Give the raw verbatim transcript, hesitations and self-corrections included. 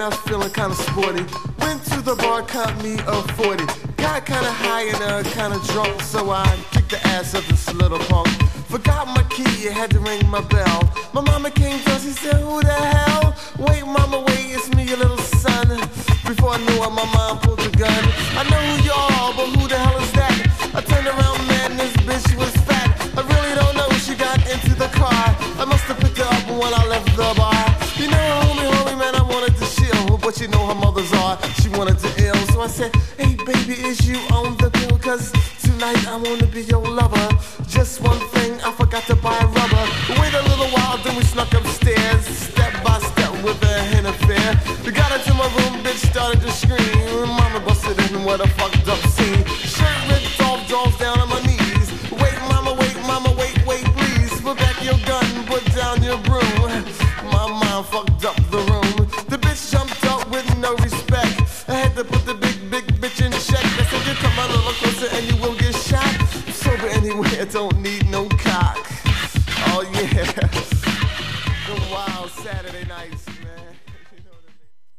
I was feeling kinda sporty. Went to the bar, caught me a forty. Got kinda high and uh, kinda drunk, so I kicked the ass of this little punk. Forgot my key, had to ring my bell. My mama came down, she said, who the hell? Wait, mama, wait, it's me, your little son. Before I knew it, my mom pulled the gun. I know who you are, but who the hell is that? I turned around, man, this bitch was fat. I really don't know, she got into the car. I must have picked her up when I left the bar. You know, homie, homie, man, I wanted to chill, but you know how mothers are, she wanted to ill. So I said, hey, baby, is you on the pill? Cause tonight I wanna be your lover. Just one thing, I forgot to buy rubber. Wait a little while, then we snuck upstairs, step by step with a hint of fear. We got into my room, bitch started to scream.